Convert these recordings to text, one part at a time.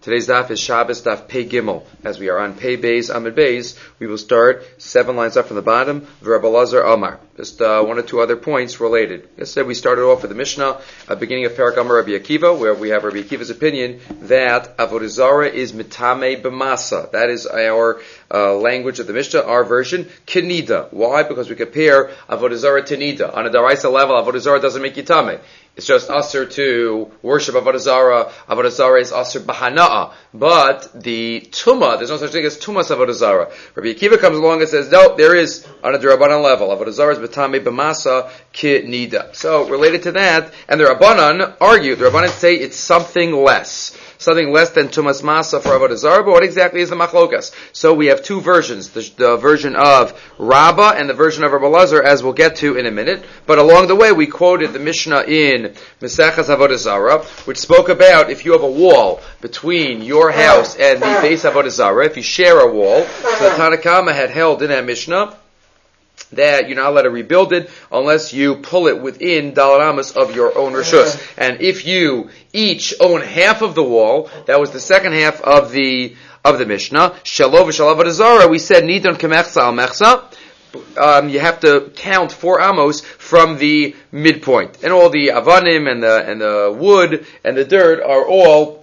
Today's daf is Shabbos daf Pei Gimel. As we are on Pei Beis Amid Beis, we will start 7 lines up from the bottom. Rabbi Elazar Amar. Just one or two other points related. Yesterday we started off with the Mishnah, beginning of Parak Amar Rabbi Akiva, where we have Rabbi Akiva's opinion that Avodah Zarah is mitame b'masa. That is our language of the Mishnah, our version, Kenida. Why? Because we compare Avodah Zarah to Nida. On a Daraisa level, Avodah Zarah doesn't make you tameh. It's just usher to worship Avodah Zarah. Avodah Zarah is usher b'hana'a. But the Tumah, there's no such thing as Tumas Avodah Zarah. Rabbi Akiva comes along and says, no, there is on a D'Rabbanan level. Avodah Zarah is b'tamei b'masa ki nida. So, related to that, and the Rabbanan argue, the Rabbanan say it's something less than Tumas Masa for Avodah Zarah, but what exactly is the Machlokas? So we have two versions, the version of Rabbah and the version of Rabbi Elazar, as we'll get to in a minute. But along the way, we quoted the Mishnah in Mesechas Avodah Zarah, which spoke about if you have a wall between your house and the base Avodah Zarah, if you share a wall, so the Tanna Kama had held in that Mishnah that you're not allowed to rebuild it unless you pull it within Daled Amos of your own Rishus. And if you each own half of the wall, that was the second half of the Mishnah, Shalov v'Shalav Avodah Zarah, we said Nidon Kemechsa al Mechsa. You have to count 4 amos from the midpoint. And all the avanim and the wood and the dirt are all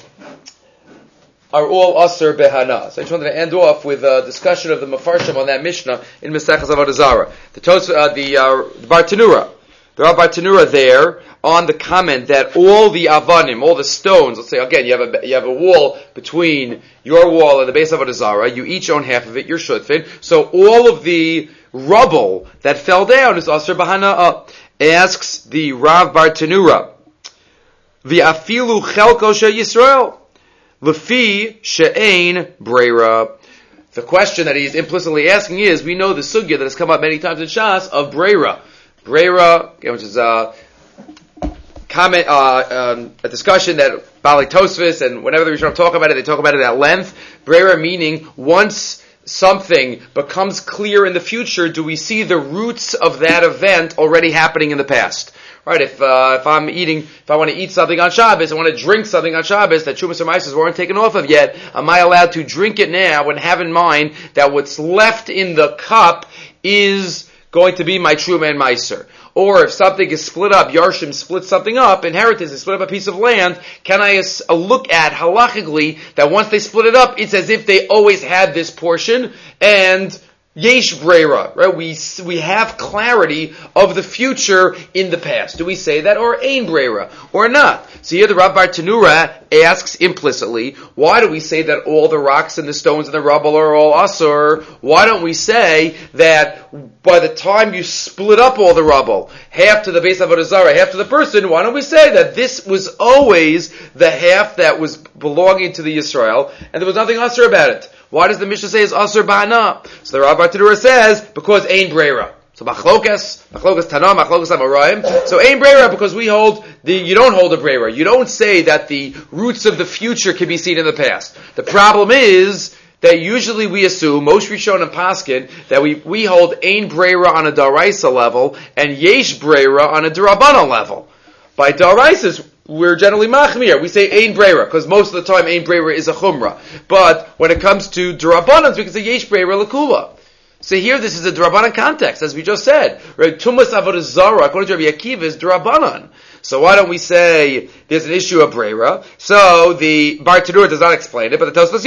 Asr Behana. So I just wanted to end off with a discussion of the Mefarshim on that Mishnah in Mesechas Avodah Zarah. The Bartanura. There are Bartanura there on the comment that all the avanim, all the stones, let's say again, you have a wall between your wall and the base of Avodah Zarah, you each own half of it, you're shutfin, so all of the rubble that fell down is Asr Behana. Asks the Rav Bartanura, V'afilu chelko she Yisrael. Lefi she'ein breira. The question that he's implicitly asking is, we know the sugya that has come up many times in Shas of breira. Breira, which is a discussion that Bali Tosfos and whenever the Rishonim talk about it, they talk about it at length. Breira meaning once something becomes clear in the future, do we see the roots of that event already happening in the past? Right, if I want to eat something on Shabbos, I want to drink something on Shabbos that Trumas or Meisos weren't taken off of yet, am I allowed to drink it now and have in mind that what's left in the cup is going to be my Truma and Meiser? Or if something is split up, Yarshim splits something up, inheritance is split up a piece of land, can I look at halachically that once they split it up, it's as if they always had this portion, and Yesh Breira, right? We have clarity of the future in the past. Do we say that, or Ein Breira, or not? So here the Rav Bartanura asks implicitly, why do we say that all the rocks and the stones and the rubble are all Asur? Why don't we say that by the time you split up all the rubble, half to the base of Avodah Zarah, half to the person, why don't we say that this was always the half that was belonging to the Yisrael, and there was nothing Asur about it? Why does the Mishnah say it's Asur Ba'ana? So the Rav Bartanura says, because Ein Breira. So Machlokas Tanah, Machlokas Amoraim. So Ein Breira, because you don't hold a Breira. You don't say that the roots of the future can be seen in the past. The problem is that usually we assume, most Rishon and Paskin, that we hold Ein Breira on a Daraisa level, and Yesh Breira on a D'Rabbanan level. By Daraisas, we're generally machmir. We say ein breira, because most of the time ein breira is a chumrah. But when it comes to D'Rabbanan, we can say yesh breira l'kula. So here this is a D'Rabbanan context, as we just said. Right? Tumas Avodah Zarah, according to Rabbi Akiva, is D'Rabbanan. So why don't we say there's an issue of breira? So the Bartanura does not explain it, but the Tosfos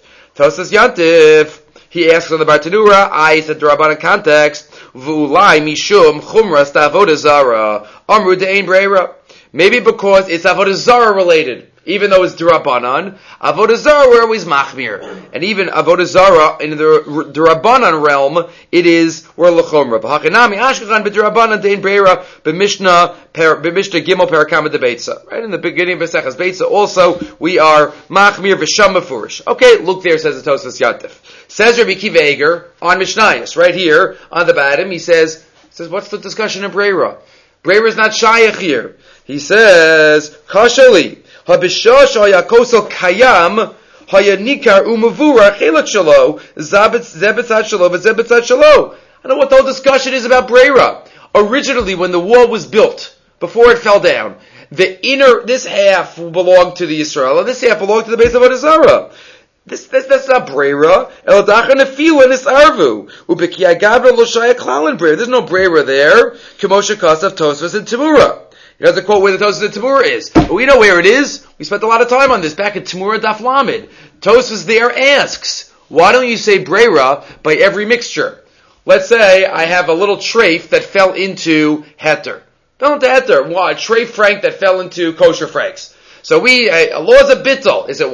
Yantif, he asks on the Bartanura, it's a D'Rabbanan context, v'ulai mishum chumras ta'avodah Zarah, amru de'ein breira. Maybe because it's Avodah Zarah related. Even though it's D'Rabbanan, Avodah Zarah we're always machmir. And even Avodah Zarah in the D'Rabbanan realm, we're l'chomra. B'hachinami ashkachan b'D'Rabbanan dein breira b'Mishnah Gimel Parakama debeitza. Right in the beginning of Mesechas Beitza, also we are machmir v'sham mefurish. Okay, look there, says the Tosfos Yantif. Says Rabbi Akiva Eiger on Mishnayos, right here on the bottom. He says, what's the discussion of breira? Breira is not shayach here. He says, Kashali, Habishash Hayakosel Kayam, Hayanikar Umavura, Chelat Shalo, Zebetzat Shalo, Zebetzat Shalo. I don't know what the whole discussion is about Breira. Originally, when the wall was built, before it fell down. This half belonged to the Yisrael, and this half belonged to the base of Avodah Zarah. That's not brera. Eladacha nefila nisarvu. Ubekiya gavra lo shaya klal in brera. There's no brera there. Kemosha kasav Tosfos and Tamura. He doesn't quote where the Tosfos and Tamura is, but we know where it is. We spent a lot of time on this back in Tamura Daf Lamed. Tosfos there asks, why don't you say brera by every mixture? Let's say I have a little treif that fell into heter. Fell into heter. Why? Treif frank that fell into kosher franks. So laws of bittul. Is it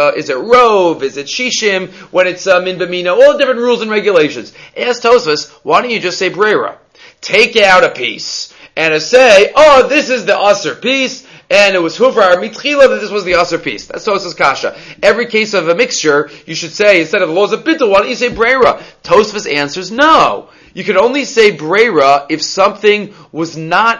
rov? Is it shishim? When it's min b'mina? All different rules and regulations. Ask Tosfos, why don't you just say brera? Take out a piece and say, oh, this is the aser piece, and it was huvrar mitchila that this was the aser piece. That's Tosfos kasha. Every case of a mixture, you should say, instead of the laws of bittul, why don't you say brera? Tosfos answers, no. You can only say brera if something was never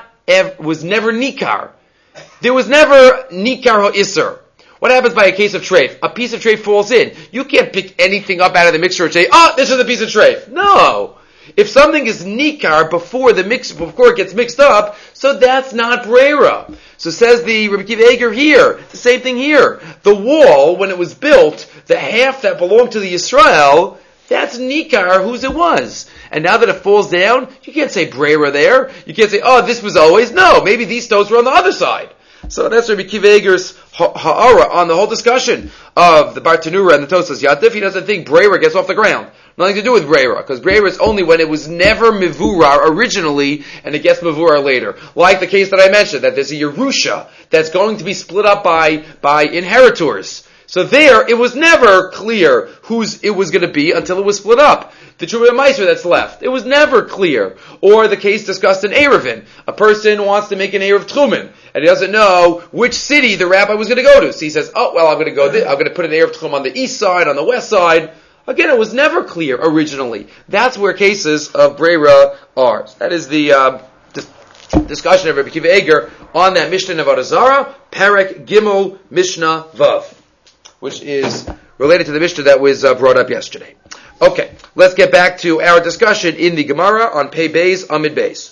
nikar. There was never nikar ha'isser. What happens by a case of treif? A piece of treif falls in. You can't pick anything up out of the mixture and say, this is a piece of treif. No. If something is nikar before it gets mixed up, so that's not brera. So says the Rabbi Akiva Eiger here, the same thing here. The wall, when it was built, the half that belonged to the Yisrael, that's nikar whose it was. And now that it falls down, you can't say brera there. You can't say, this was always. No, maybe these stones were on the other side. So that's Rabbi Akiva Eiger's ha'ara on the whole discussion of the Bartanura and the Tosas Yatif. He doesn't think brera gets off the ground. Nothing to do with brera, because brera is only when it was never mivurar originally, and it gets mivurar later. Like the case that I mentioned, that there's a Yerusha that's going to be split up by inheritors. So there, it was never clear whose it was going to be until it was split up. The Truma Meiser that's left, it was never clear. Or the case discussed in Erevin. A person wants to make an Erev Tchumen, and he doesn't know which city the rabbi was going to go to. So he says, I'm going to put an Erev Tchum on the east side, on the west side. Again, it was never clear originally. That's where cases of brera are. That is the discussion of Rabbi Akiva Eiger on that Mishnah of Avodah Zarah, Perek Gimel Mishnah Vav, which is related to the Mishnah that was brought up yesterday. Okay, let's get back to our discussion in the Gemara on Pei Beis Amid Beis.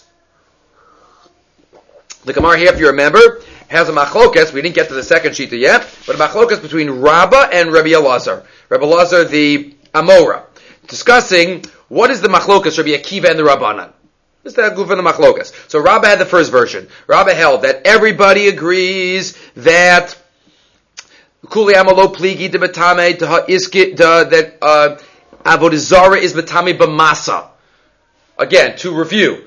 The Gemara here, if you remember, has a machlokas. We didn't get to the second shita yet, but a machlokas between Rabbah and Rabbi Elazar. Rabbi Elazar, the Amora, discussing what is the machlokas, Rabbi Akiva and the Rabbanan. This is the goof of the machlokas. So Rabbah had the first version. Rabbah held that everybody agrees that Kuli Amalo Pligi de Batame that Avodah Zarah is Batame B'masa. Again, to review,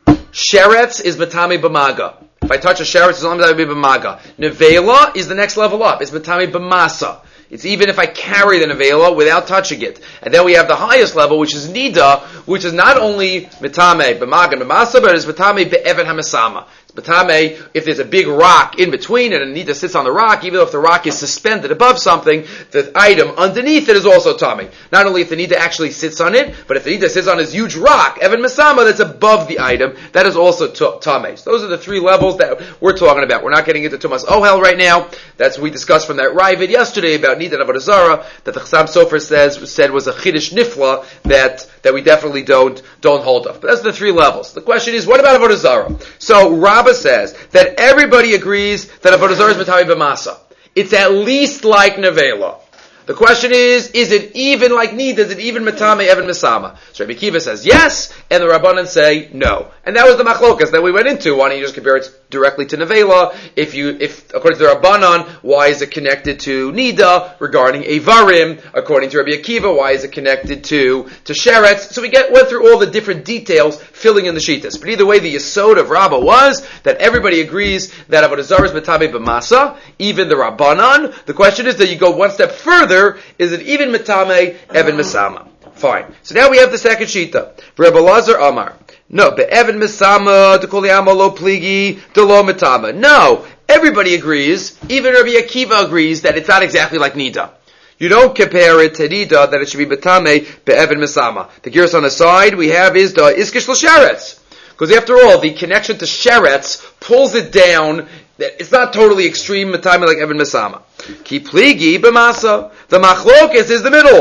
Sheretz is Batame B'maga. If I touch a sheretz, it's only Batame B'maga. Nevela is the next level up. It's Batame B'masa. It's even if I carry the nevela without touching it. And then we have the highest level, which is nida, which is not only Batame B'maga and B'masa, but it's Batame B'evan HaMesama. Batame, if there's a big rock in between and a nida sits on the rock, even if the rock is suspended above something, the item underneath it is also tame. Not only if the nida actually sits on it, but if the nida sits on this huge rock, Evan Mesama, that's above the item, that is also tame. So those are the three levels that we're talking about. We're not getting into Tumas Ohel right now. That's what we discussed from that Ravid yesterday about nida and Avodah Zarah, that the Chassam Sofer said was a Chiddush Nifla that we definitely don't hold of. But that's the three levels. The question is, what about Avodah Zarah? So Rabbah says that everybody agrees that Avodah Zarah is Matami B'masa. It's at least like Nevela. The question is it even like Nida? Is it even Matame Evan Mesama? So Rabbi Akiva says yes, and the Rabbanan say no. And that was the machlokas that we went into. Why don't you just compare it directly to Nevela? If according to the Rabbanan, why is it connected to Nida regarding Evarim? According to Rabbi Akiva, why is it connected to Sheretz? So we went through all the different details filling in the Shittas. But either way, the yesod of Rabbah was that everybody agrees that Avodah Zarah is Matame B'masa, even the Rabbanan. The question is that you go one step further. Is it even Matame Evan Mesama? Fine. So now we have the second shita. Rabbi Elazar Amar. No, but Evan Mesama, Dekoli Amalo Pligi, Delo Matama. No, everybody agrees, even Rabbi Akiva agrees that it's not exactly like Nida. You don't compare it to Nida, that it should be Matame Be'evan Mesama. The gears on the side we have is the Iskish L'Sheretz. Because after all, the connection to Sheretz pulls it down. It's not totally extreme Matame like Evan Mesama. Ki Pligi B'masa. The Machlokas is the middle.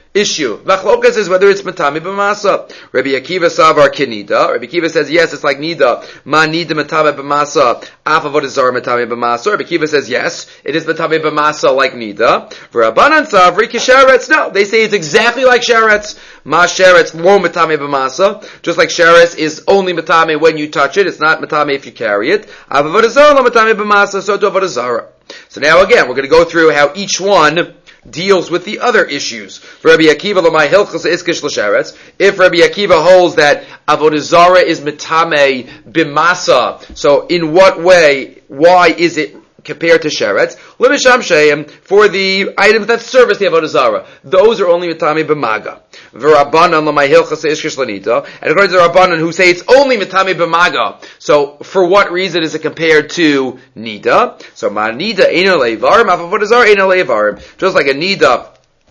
issue. Machlokas is whether it's matami b'masa. Rabbi Akiva savar kinida. Rabbi Akiva says yes, it's like nida. Ma nida matami b'masa. Af avodah zara matami b'masa. Rabbi Akiva says yes, it is matami b'masa like nida. V'Rabbanan savri kisharetz. No, they say it's exactly like sheretz. Ma sheretz lo matami b'masa. Just like sheretz is only matami when you touch it. It's not matami if you carry it. Af avodah zara lo matami b'masa. So to avodah zara. So now again, we're going to go through how each one deals with the other issues. Rabbi Akiva l'may hilchos iskish l'sheretz. If Rabbi Akiva holds that avodah zara is mitame b'masa, so in what way? Why is it compared to sheretz? L'misham sheim, for the items that service the avodah zara, those are only mitame b'maga. V'Rabbanan l'may hilchos iskish l'nida, and according to the Rabbanan who say it's only mitame b'maga. So for what reason is it compared to nida? So ma nida eino le'varim, avodah zara eino le'varim. Just like a nida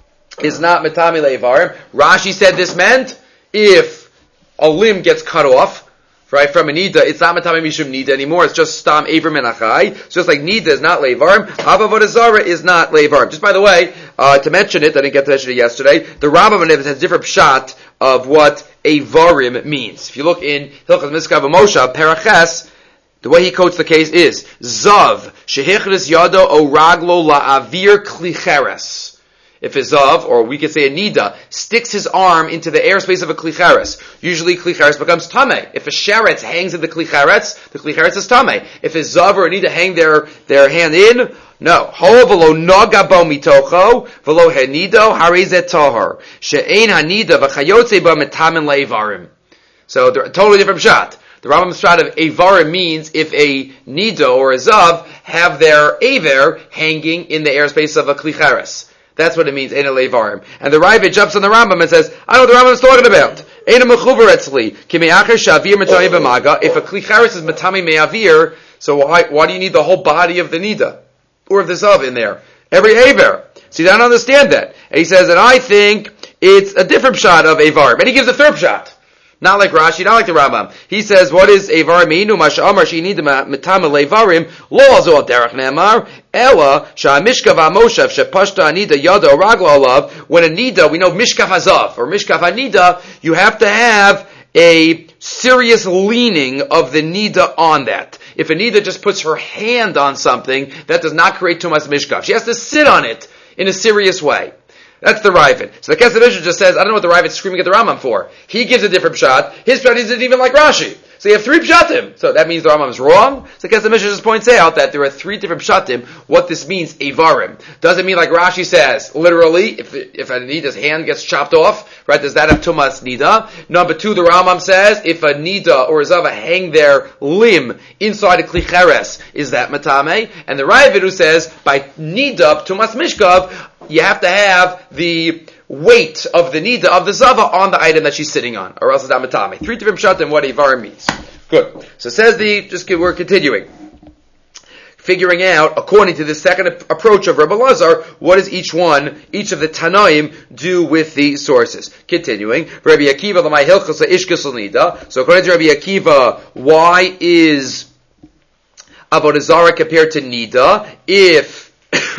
is not mitame le'varim. Rashi said this meant if a limb gets cut off, right, from a nida, it's not matame mishum nida anymore. It's just stam avrim and achai. It's just like nida is not leivarim. Avodah zara is not leivarim. Just by the way, to mention it, I didn't get to mention it yesterday. The Rambam has a different shot of what avarim means. If you look in Hilchos Miskav Moshe Paraches, the way he quotes the case is zav shehichris yado o raglo la'avir klicheres. If a zav, or we could say a nida, sticks his arm into the airspace of a klicheres, usually klicheres becomes tameh. If a sheretz hangs in the klicheres is tameh. If a zav or a nida hang their hand in, no. Ho v'lo nogabo mitocho, v'lo henido harizet tohar. She'ein hanida v'chayotze ba metamin le'avarim. So they're a totally different shot. The Rambam's shot of avarim means if a nida or a zav have their aver hanging in the airspace of a klicheres. That's what it means, Eina Levarim. And the Ravid jumps on the Rambam and says, I know what the Rambam is talking about. Eina Mechuver Etzli, Kimi Acher Shavir Matami B'maga. If a Klicharis is Matami Me'avir, so why do you need the whole body of the Nida? Or of the Zav in there? Every Aver. See, I don't understand that. And he says, and I think it's a different shot of Avarim. And he gives a third shot. Not like Rashi, not like the Rambam. He says, what is Avarim? Inu Masha'amar She'inid Matama Levarim, Lo Azol Derech Ne'amar, Ela Sha'amishkav HaMoshev She'pashta Anida Yada Ragla Alav. When a Nida, we know Mishkav Hazav, or Mishkav Anida, you have to have a serious leaning of the Nida on that. If a Nida just puts her hand on something, that does not create Tumas Mishkav. She has to sit on it in a serious way. That's the Ravid. So the Kesef Mishnah just says, I don't know what the Ravid's screaming at the Rambam for. He gives a different shot. His shot isn't even like Rashi. So you have three pshatim. So that means the Rambam is wrong. So the Kesef Mishnah just points out that there are three different pshatim. What this means, avarim. Doesn't mean like Rashi says, literally, if a nida's hand gets chopped off, right, does that have tumas nida? Number two, the Rambam says, if a nida or a zava hang their limb inside a klicheres, is that matame? And the Ravid who says, by nida, tumas mishkav, you have to have the weight of the nida of the zava on the item that she's sitting on, or else it's not matame. Three different pshat and what avarim means. Good. So says we're continuing. Figuring out, according to the second approach of Rabbi Lazar, what does each of the Tanaim do with the sources? Continuing. Rabbi Akiva, l'may hilchos ishkes l'nida. So according to Rabbi Akiva, why is avodah zara compared to nida if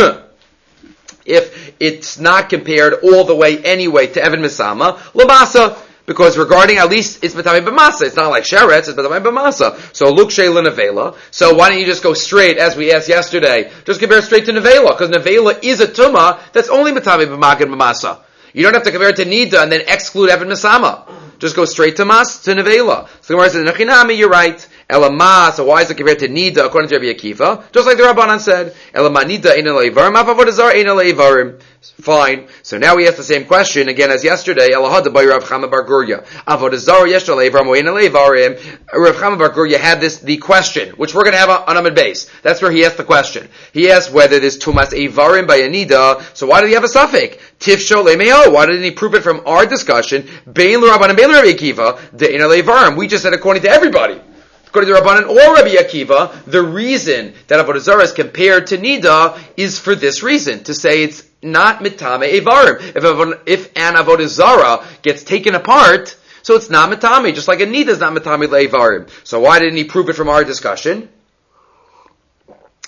it's not compared all the way anyway to Evan Misama, Lamasa, because regarding at least it's Matami B'masa, it's not like Sheretz, it's Matami B'masa. So look Sheila Nevela. So why don't you just go straight, as we asked yesterday, just compare straight to Nevela, because Nevela is a Tumah that's only Matami B'maka and B'masa. You don't have to compare it to Nida and then exclude Evan Misama. Just go straight to Nevela. So the Gemara says, Nechinami, you're right. Elama, so why is it compared to Nida according to Rabbi Akiva? Just like the Rabbanan said, Elama Nida eina le'ivarim, avodah zara eina le'ivarim. Fine. So now we ask the same question again as yesterday. Elahada by Rav Chama bar Gurya. Avodah zara yesh le'ivarim o eina le'ivarim. Rav Chama bar Gurya had the question, which we're going to have on Amud Beis. That's where he asked the question. He asked whether there's tumas evarim by a Nida. So why did he have a suffix? Tifsho le'meo. Why didn't he prove it from our discussion? Bein l'Rabbanan, bein l'Rabbi Akiva. De eina le'ivarim. We just said according to everybody. According to Rabbanan or Rabbi Akiva, the reason that avodah zara is compared to nida is for this reason, to say it's not mitame evarim. If an avodah zara gets taken apart, so it's not mitame, just like a nida is not mitame le'evarim. So why didn't he prove it from our discussion?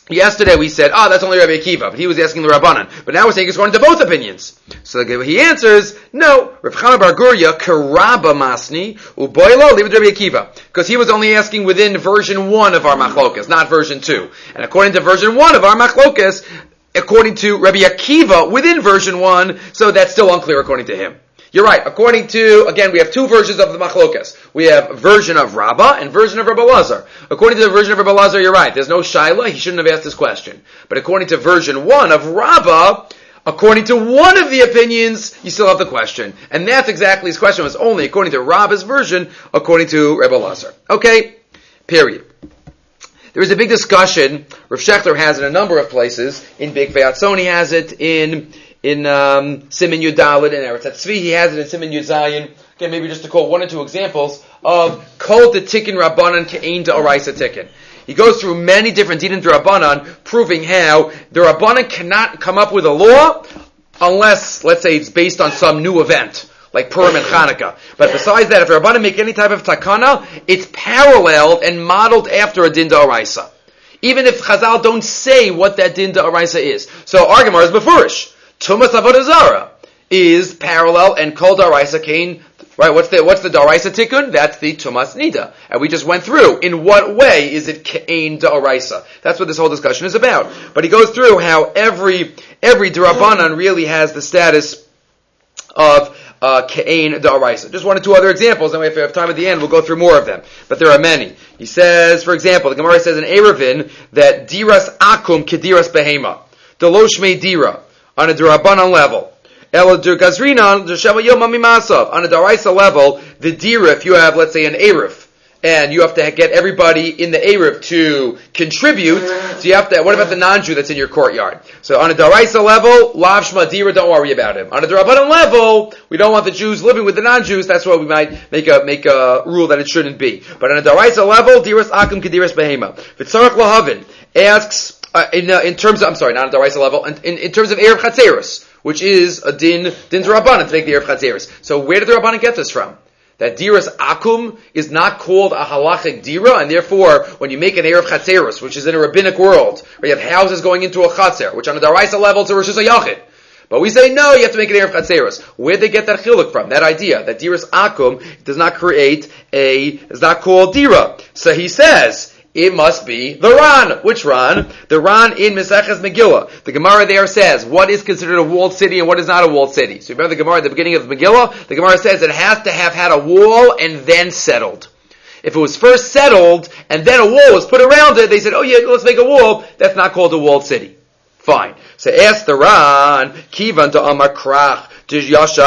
Yesterday we said, that's only Rabbi Akiva, but he was asking the Rabbanan. But now we're saying it's according to both opinions. So he answers, no, Rav Chana bar Gurya, Karaba Masni, Uboilo, leave it to Rabbi Akiva. Because he was only asking within version 1 of our Machlokas, not version 2. And according to version 1 of our Machlokas, according to Rabbi Akiva, within version 1, so that's still unclear according to him. You're right. According to, again, we have two versions of the Machlokas. We have version of Rabbah and version of Rabbi Lazar. According to the version of Rabbi Lazar, you're right. There's no Shaila. He shouldn't have asked this question. But according to version 1 of Rabbah, according to one of the opinions, you still have the question. And that's exactly his question. It was only according to Rabbah's version, according to Rabbi Lazar. Okay? Period. There is a big discussion. Rav Shechter has it in a number of places. In Big Ve'atzoni has it in Siman Yud Daled, in Eretz Tzvi, he has it in Siman Yud Zayin. Again, maybe just to quote one or two examples of Kol de Tikkun Rabbanan Ke'ein D'Oraisa Tikkun. He goes through many different Dinim D'Rabbanan, proving how the Rabbanan cannot come up with a law unless, let's say, it's based on some new event, like Purim and Chanukah. But besides that, if the Rabbanan make any type of takana, it's paralleled and modeled after a Din D'Oraisa. Even if Chazal don't say what that Din D'Oraisa is. So, our Gemara is Befurish. Tumas Avodah Zarah is parallel and Kol D'Oraisa Kain. Right? What's the D'Oraisa Tikkun? That's the Tumas Nida. And we just went through in what way is it Kain D'Oraisa. That's what this whole discussion is about. But he goes through how every D'Rabbanan really has the status of Kain D'Oraisa. Just one or two other examples, and if we have time at the end, we'll go through more of them. But there are many. He says, for example, the Gemara says in Eruvin that Diras Akum Kediras Behema. Deloshme Dira. On a D'Rabbanan level. On a D'Oraisa level, the Dira, if you have, let's say, an Eruv, and you have to get everybody in the Eruv to contribute, so you have to, what about the non-Jew that's in your courtyard? So on a D'Oraisa level, Lav Shma Dira, don't worry about him. On a D'Rabbanan level, we don't want the Jews living with the non-Jews, that's why we might make a rule that it shouldn't be. But on a D'Oraisa level, Diras Akum Kediras Behema. V'tzarach Lahavin asks, in terms of, I'm sorry, not at the D'Oraisa level, in terms of Erev Chatzeros, which is a din Rabbanan to make the Erev Chatzeros. So where did the Rabbanan get this from? That Diras Akum is not called a halachic dira, and therefore, when you make an Erev Chatzeros, which is in a rabbinic world, where you have houses going into a Chatzer, which on a D'Oraisa level to Rosh Hashanah, but we say, no, you have to make an Erev Chatzeros. Where'd they get that chiluk from? That idea, that Diras Akum does not is not called dira. So he says, it must be the Ran. Which Ran? The Ran in Maseches Megillah. The Gemara there says, what is considered a walled city and what is not a walled city? So remember the Gemara at the beginning of Megillah? The Gemara says it has to have had a wall and then settled. If it was first settled and then a wall was put around it, they said, oh yeah, let's make a wall. That's not called a walled city. Fine. So ask the Ran, Kivan to Amar Krach. If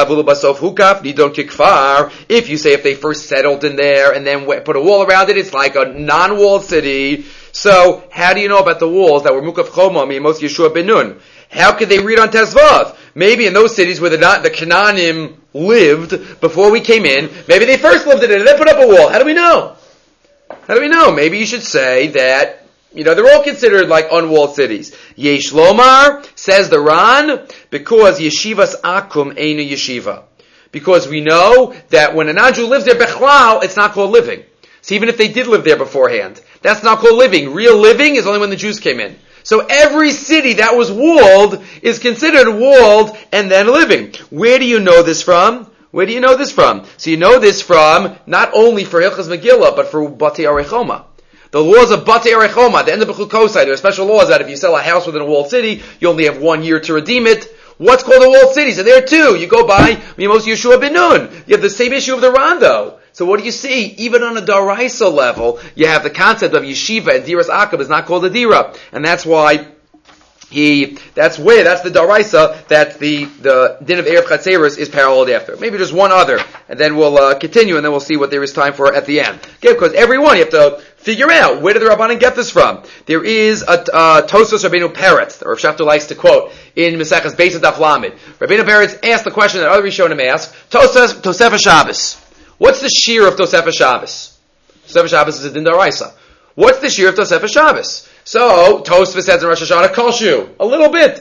you say if they first settled in there and then put a wall around it, it's like a non-walled city. So how do you know about the walls that were Mukaf Choma, Mimos Yeshua Ben Nun? How could they read on Tezvav? Maybe in those cities where the Canaanim lived before we came in, maybe they first lived in it and then put up a wall. How do we know? Maybe you should say that they're all considered like unwalled cities. Yesh Lomar, says the Ran, because Yeshivas Akum Einu Yeshiva. Because we know that when a non-Jew lives there, Bechlal, it's not called living. So even if they did live there beforehand, that's not called living. Real living is only when the Jews came in. So every city that was walled is considered walled and then living. Where do you know this from? So you know this from not only for Hilchas Megillah, but for Batei Arechoma. The laws of Batei Arechoma, the end of Bechukosai, there are special laws that if you sell a house within a walled city, you only have 1 year to redeem it. What's called a walled city? So there too, you go by Mimos Yeshua Ben Nun. You have the same issue of the Ran though. So what do you see? Even on a D'Oraisa level, you have the concept of Yeshiva and Diras Akum is not called a Dira. And that's why that's the D'Oraisa that the din of Erev Chatzeros is paralleled after. Maybe just one other, and then we'll continue, and then we'll see what there is time for at the end. Okay, because everyone, you have to figure out, where did the Rabbanan get this from? There is a Tosfos Rabbeinu Peretz, that Rav Shechter likes to quote, in Maseches Beis Daf Lamed. Rabbeinu Peretz asked the question that other Rishonim ask, Tosefah Shabbos. What's the shear of Tosefah Shabbos? Tosefah Shabbos is a din D'Oraisa. What's the shear of Tosefah Shabbos? So, Tosfos says in Rosh Hashanah, Kolshu, a little bit.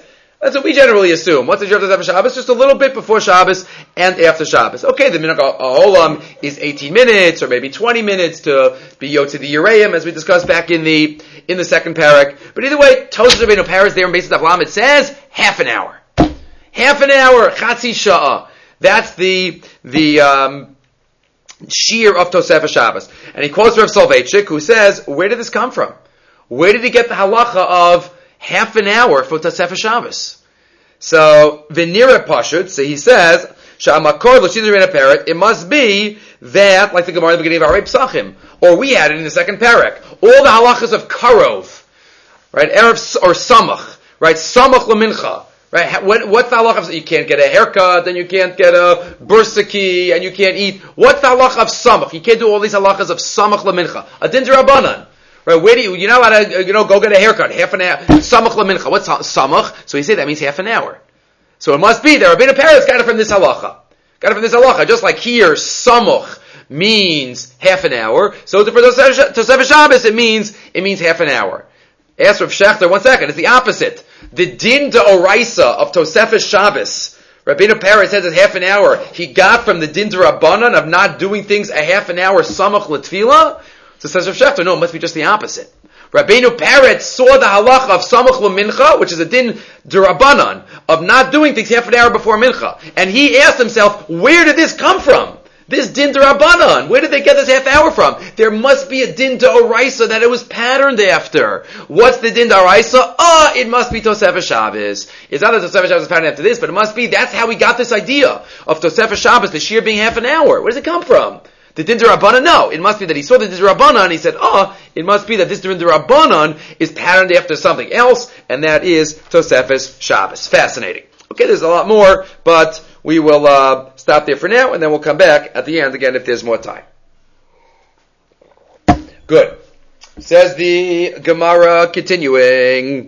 That's what we generally assume. What's the Erev Tosefes Shabbos? Just a little bit before Shabbos and after Shabbos. Okay, the Minhag HaOlam is 18 minutes or maybe 20 minutes to be Yotze the Yereim, as we discussed back in the second parak. But either way, Tosefes Rabbeinu Paris there in Beis Daf Lamed says half an hour. Half an hour, Chatzi Sha'ah. That's the shear of Tosefes Shabbos. And he quotes Rav Soloveitchik, who says, where did this come from? Where did he get the halacha of half an hour for Tosefes Shabbos? So, V'nira Pashut, so he says, Sha'amakor l'shiddur in a parak, it must be that, like the Gemara in the beginning of Arei Psachim, or we had it in the second parak, all the halachas of Karov, right, Erev or Samach, right, Samach l'mincha, right, what's the halacha of, you can't get a haircut, and you can't get a bursaki, and you can't eat, what's the halacha of Samach? You can't do all these halachas of Samach l'mincha, a din d'Rabbanan. Right, where do you're not allowed to, go get a haircut, half an hour, samach l'mincha. What's samach? So he said that means half an hour. So it must be there. Rabbeinu Peretz got it from this halacha. Just like here, samach means half an hour. So for Tosefes Shabbos, it means half an hour. Ask Rav Shechter, 1 second, it's the opposite. The din d'oraisa of Tosefes Shabbos, Rabbeinu Peretz says it's half an hour. He got from the din d'Rabbanan of not doing things a half an hour, samach l'tfilah. So says Rav Shechter, no, it must be just the opposite. Rabbeinu Peretz saw the halacha of samach l'mincha, which is a din d'Rabbanan, of not doing things half an hour before mincha. And he asked himself, where did this come from? This din d'Rabbanan, where did they get this half hour from? There must be a din d'oraisa that it was patterned after. What's the din d'oraisa? It must be Tosefes Shabbos. It's not that Tosefes Shabbos is patterned after this, but it must be, that's how we got this idea of Tosefes Shabbos, the shear being half an hour. Where does it come from? The din d'Rabbanan? No. It must be that he saw the din d'Rabbanan and he said, it must be that this din d'Rabbanan is patterned after something else, and that is Tosefes Shabbos. Fascinating. Okay, there's a lot more, but we will stop there for now, and then we'll come back at the end again if there's more time. Good. Says the Gemara, continuing.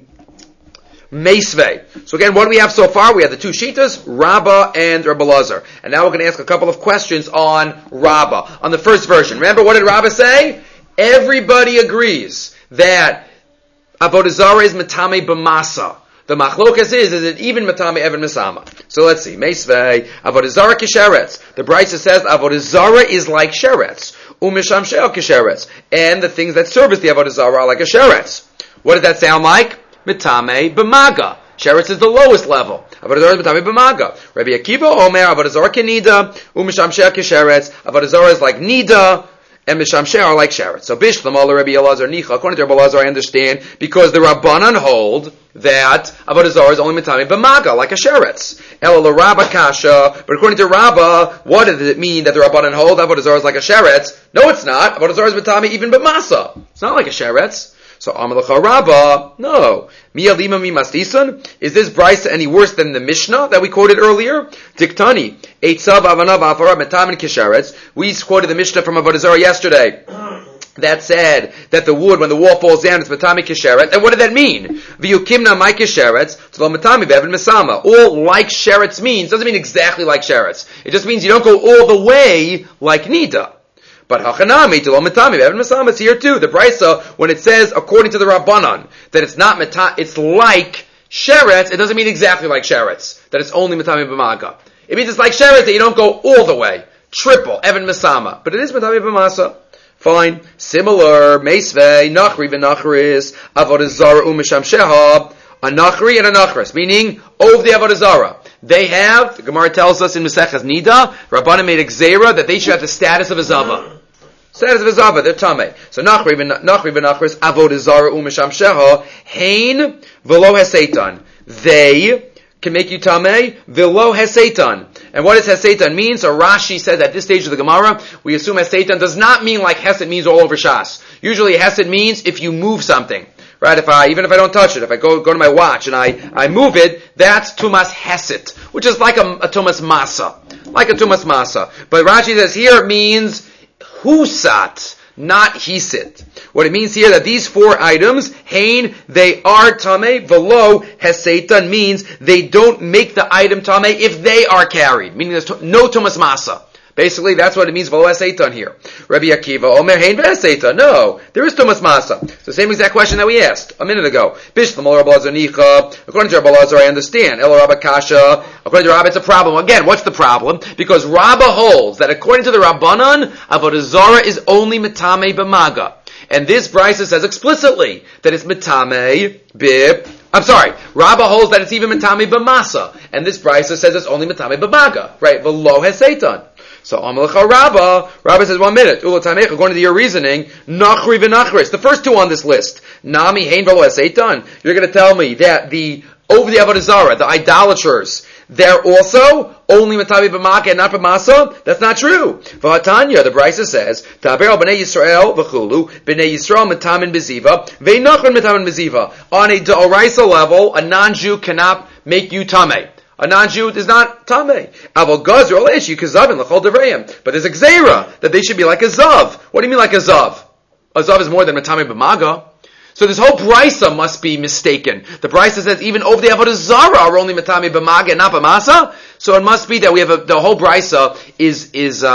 Meisvei. So again, what do we have so far? We have the two Shitas, Rabbah and Rabbi Elazar. And now we're going to ask a couple of questions on Rabbah. On the first version. Remember, what did Rabbah say? Everybody agrees that Avodah Zarah is Matame B'masa. The machlokas is it even Matame Evan Masama? So let's see. Meisvei, Avodah Zarah Kisheretz. The Brisa says Avodah Zarah is like Sheretz. Umisham She'el Kisheretz. And the things that service the Avodah Zarah are like a Sheretz. What does that sound like? Mitame b'maga. Sheretz is the lowest level. Avodah Zarah is mitame b'maga. Rabbi Akiva Omer, Avodah Zarah kenida, u'misham she'er kisheretz. Avodah Zarah is like nida, and misham she'er are like sheretz. So bishlam ala Rabbi Elazar nicha. According to Rabbi Elazar, I understand, because the Rabbanan hold that Avodah Zarah is only mitame b'maga, like a sheretz. Ela l'Rabba kasha. But according to Rabbah, what does it mean that the Rabbanan hold Avodah Zarah is like a sheretz? No, it's not. Avodah Zarah is mitame even b'masa. It's not like a sheretz. So Amalacha Rabbah, no. Mi alima mi mastisun? Is this Brisa any worse than the Mishnah that we quoted earlier? Diktani, Eitzav avanav afara metamin kisharetz. We quoted the Mishnah from Avodah Zarah yesterday. That said that the wood, when the wall falls down, it's matami kisheretz. And what did that mean? V'yukimna my kisheretz, t'lo matami be'evin mesama. All like sheretz means, doesn't mean exactly like sheretz. It just means you don't go all the way like nida. But hachanami to lo mitami be'evin mesama. It's here too. The Brisa, when it says according to the Rabbanan that it's not it's like sheretz, it doesn't mean exactly like sheretz. That it's only mitami b'maga. It means it's like sheretz that you don't go all the way, triple evin mesama. But it is mitami b'masa. Fine. Similar, Meisvei, Nachri v'Nachris, Avodah Zarah u'Misham Sheha, a Nachri and a Nachris, meaning of the Avodah Zarah. They have, the Gemara tells us in Maseches Nida, Rabbanan made a Gzeira that they should have the status of a Zava. Status of a Zava, they're Tameh. So Nachri v'Nachris, Avodah Zarah u'Misham Sheha, Hein v'lo Heseitan. They can make you Tameh, v'lo Heseitan. And what does Heseitan mean? So Rashi says at this stage of the Gemara, we assume Heseitan does not mean like Hesed means all over Shas. Usually Hesed means if you move something. Right? Even if I don't touch it, if I go to my watch and I move it, that's Tumas Hesed, which is like a Tumas Masa. Like a Tumas Masa. But Rashi says here it means Husat, not Hisit. What it means here that these four items, Hain, they are Tameh, Velo, Heseitan means they don't make the item Tameh if they are carried. Meaning there's no Tumas Masa. Basically, that's what it means, v'lo eseitan here. Rabbi Akiva, omer hein ve'eseitan. No, there is tumas masa. It's the same exact question that we asked a minute ago. Bishlam Rabbi Elazar nicha. According to Rabbi Elazar, I understand. El Rabba kasha. According to Rabbi, it's a problem. Again, what's the problem? Because Rabba holds that according to the Rabbanan, avodah zarah is only mitame b'maga. And this brisa says explicitly that it's mitame Rabba holds that it's even mitame b'masa, and this brisa says it's only mitame b'maga, right? V'lo heseitan. So Amalecha Rabba says 1 minute. According to your reasoning, nachri v'nachris, the first two on this list, nami hein v'lo heseitan. You're going to tell me that over the avodah zarah, the idolaters, they're also only mitame b'maga and not b'masa? That's not true. V'hatanya, the brisa says, Taber al b'nei Yisrael v'chulu, b'nei Yisrael mitamin b'ziva, v'einachon mitamin b'ziva. On a d'oraisa level, a non-Jew cannot make you tameh. A non-Jew is not tameh. Avol gazru alesh yikazavin l'chol devrayim. But there's a gzeira that they should be like a zav. What do you mean like a zav? A zav is more than mitame b'maga. So this whole brisa must be mistaken. The brisa says even over the avodah zarah are only mitame b'maga and not b'masa. So it must be that we have the whole brisa is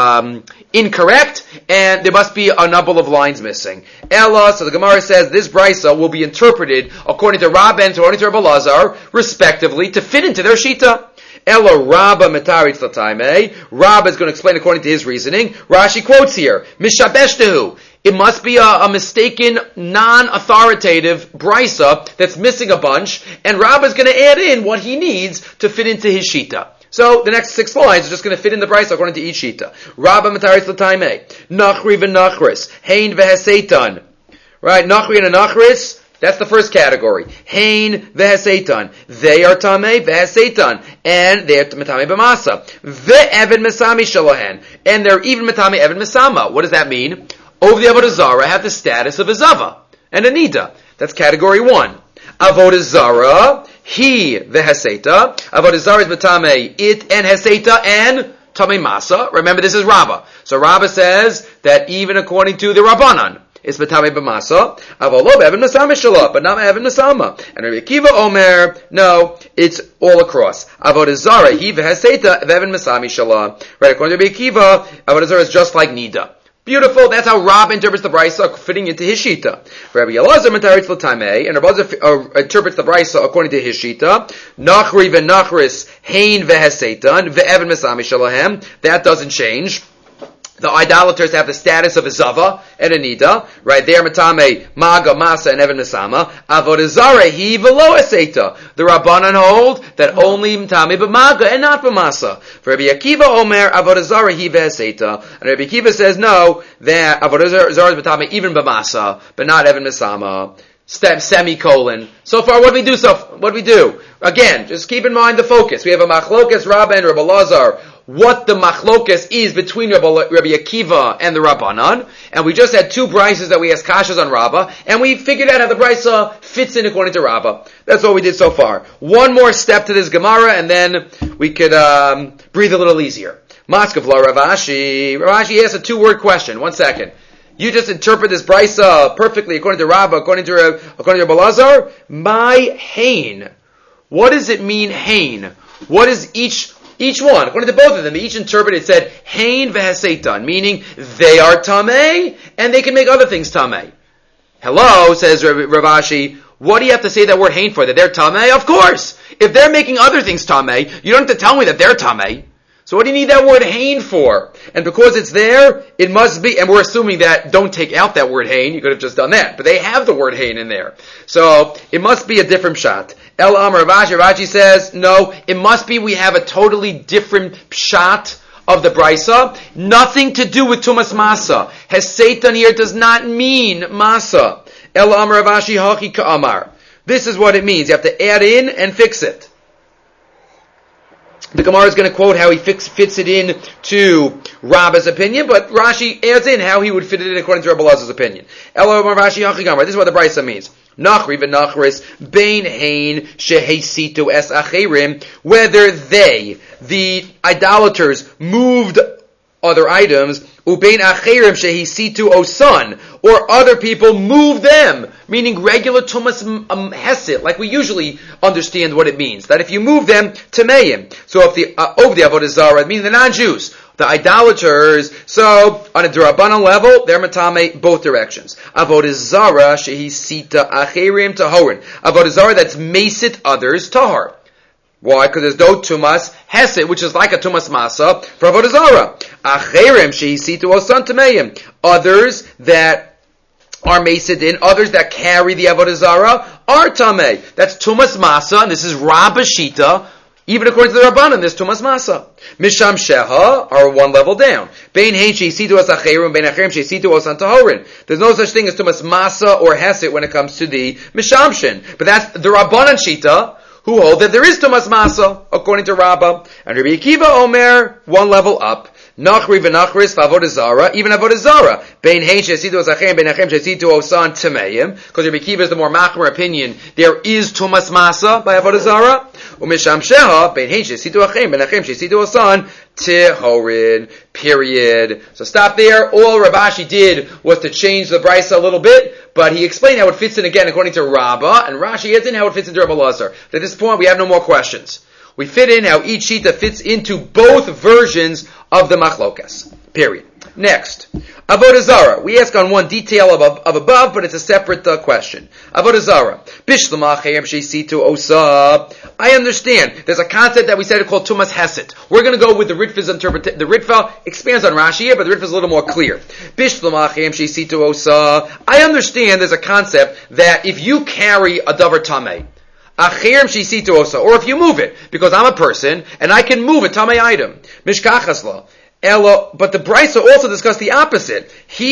incorrect, and there must be a number of lines missing. Ella, so the Gemara says this brisa will be interpreted according to Rabba and according to Rabbi Elazar, respectively, to fit into their shita. Ella Rabba metaritz l'taimei. Rabba is going to explain according to his reasoning. Rashi quotes here, Mishabeshtehu. It must be a mistaken, non-authoritative brisa that's missing a bunch, and Rabba is going to add in what he needs to fit into his shita. So the next 6 lines are just going to fit in the brisa according to each shita. Rabba metaritz l'taimei. Nachri v'nachris. Hein v'heseitan. Right, nachri and a nachris. That's the first category. Hein v'heseitan. They are tamei v'heseitan. And they're metame b'masa. Ve'evan mesami shalohen. And they're even metame evan mesama. What does that mean? Over the avodah zarah have the status of a zava and a nida. That's category 1. Avodah zarah, he v'heseta. Avodah zarah is metame it and heseta and tamei masa. Remember, this is Rabba. So Rabba says that even according to the Rabbanan, it's metame b'masa. Avolo be'evan mesama shala, but not evan mesama. And Rabbi Akiva Omer, no, it's all across. Avodah zarah, he v'heseta v'evan mesami shala. Right, according to Rabbi Akiva, avodah zarah is just like nida. Beautiful. That's how Rab interprets the brisa, fitting into his shita. Rabbi Elazar metaritz l'taimei, and Rabbi Elazar interprets the brisa according to his shita. Nachri v'nachris hein v'heseitan ve'evan mesami shalahem. That doesn't change. The idolaters have the status of a zava and a nida, right? They are metame maga, masa, and evan mesama. Avodah zarah he v'lo eseta. The Rabbanan hold that only metame b'maga and not b'masa. For Rabbi Akiva Omer avodah zarah he v'eseta, and Rabbi Akiva says no, that avodah zarah is metame even b'masa, but not evan mesama. Semicolon. So far, what do we do? Again, just keep in mind the focus. We have a machlokas Rabba and Rabbi Elazar. What the machlokas is between Rabbi Akiva and the Rabbanan, and we just had 2 brises that we asked kashas on Rabba, and we figured out how the brisa fits in according to Rabba. That's what we did so far. One more step to this Gemara, and then we could breathe a little easier. Maskavla Ravashi. Ravashi asked a 2-word question. 1 second. You just interpret this brisa perfectly according to Rabba, according to Rabbi Elazar. My hain. What does it mean, hain? What is each one? According to both of them, they each interpreted, it said, hain v'heseitan, meaning they are tamei, and they can make other things tamei. Hello, says Ravashi, what do you have to say that word hain for? That they're tamei? Of course! If they're making other things tamei, you don't have to tell me that they're tamei. So what do you need that word hain for? And because it's there, it must be, and we're assuming that don't take out that word hain, you could have just done that. But they have the word hain in there. So it must be a different pshat. El Amar Rashi says, no, it must be we have a totally different pshat of the brisa. Nothing to do with Tumas Masa. Heseitan here does not mean Masa. El Amar Rashi Haki Ka'amar. This is what it means. You have to add in and fix it. The Gemara is going to quote how he fits it in to Rabba's opinion, but Rashi adds in how he would fit it in according to Rabbi Elazar's opinion. This is what the brisa means. Nachri v'nachris bein hein shehesitu es acherim. Whether they, the idolaters, moved other items, ubein acherim shehesitu osan, or other people moved them, meaning regular tumas hesit, like we usually understand what it means. That if you move them, tameim. So if the over the avodah zarah, meaning the non-Jews, the idolaters. So on a D'Rabbanan level, they're matame both directions. Avodah zara shehisita acherim tahorin. Avodah zara that's mesit others tahar. Why? Because there's no tumas hesed, which is like a tumas masa for avodah zara. Acherim shehisitu osan tameim. Others that are mesidin, others that carry the avodah zara are tamei. That's tumas masa, and this is Rabashita. Even according to the Rabbanan, there's tumas masa. Misham sheha are one level down. Bein hein sheisitu as acherim, bein acherim sheisitu as antahorin. There's no such thing as tumas masa or hesed when it comes to the mishamshin. But that's the Rabbanan shita, who hold that there is tumas masa, according to Rabbah. And Rabbi Akiva Omer, one level up. Nachri v'nachris v'avodah zara, even avodah zara. Bein hein sheisitu as acherim, bein acherim sheisitu osan tameim. Because Rabbi Akiva is the more machmer opinion, there is tumas masa by avodah zara. Umisham sheha, bein hein sheisitu acherim, bein acherim sheisitu osan tihorin. Period. So stop there. All Rav Ashi did was to change the brisa a little bit, but he explained how it fits in again according to Rabbah, and Rashi adds in how it fits into Rabbi Lazar. At this point, we have no more questions. We fit in how each shita fits into both versions of the machlokas. Period. Next, avodah zara. We ask on one detail of above, but it's a separate question. Avodah zara. Bishlamachayim sheisitu osa. I understand. There's a concept that we said called tumas hesed. We're going to go with the Ritva's interpretation. The Ritva expands on Rashi here, but the Ritva is a little more clear. Bishlamachayim sheisitu osa. I understand there's a concept that if you carry a davar tamei, acherim sheisitu osa, or if you move it, because I'm a person and I can move a tamei item, mishkachasla. But the Brisa also discussed the opposite.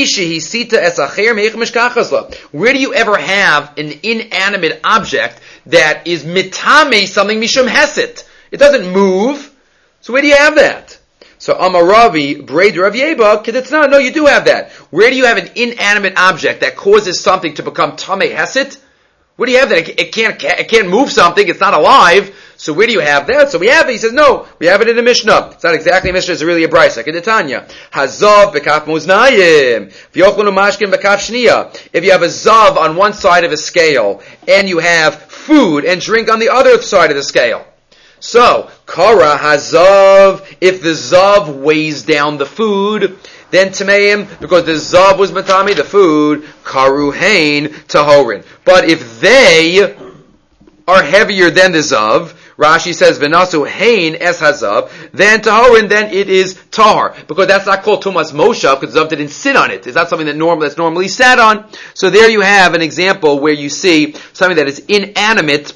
Where do you ever have an inanimate object that is mitame something mishum hesed? It doesn't move. So where do you have that? So Amaravi, Breder of Yeba, Kedetzna, no, you do have that. Where do you have an inanimate object that causes something to become tamei hesed? Where do you have that? It can't move something. It's not alive. So where do you have that? So we have it. He says, no, we have it in the Mishnah. It's not exactly a Mishnah, it's really a Brisa. Like in the Tanya. Hazav bekaf muznayim. V'yochlu mashkin bekaf shniya. If you have a zav on one side of a scale, and you have food and drink on the other side of the scale. So, kara hazav, if the zav weighs down the food, then tameim, because the zav was matami, the food, karu hain tahorin. But if they are heavier than the zav, Rashi says, "V'nasu hein es hazav." Then tahorin, then it is tahar, because that's not called tumas moshav, because the zav didn't sit on it. It's not something that's normally sat on. So there you have an example where you see something that is inanimate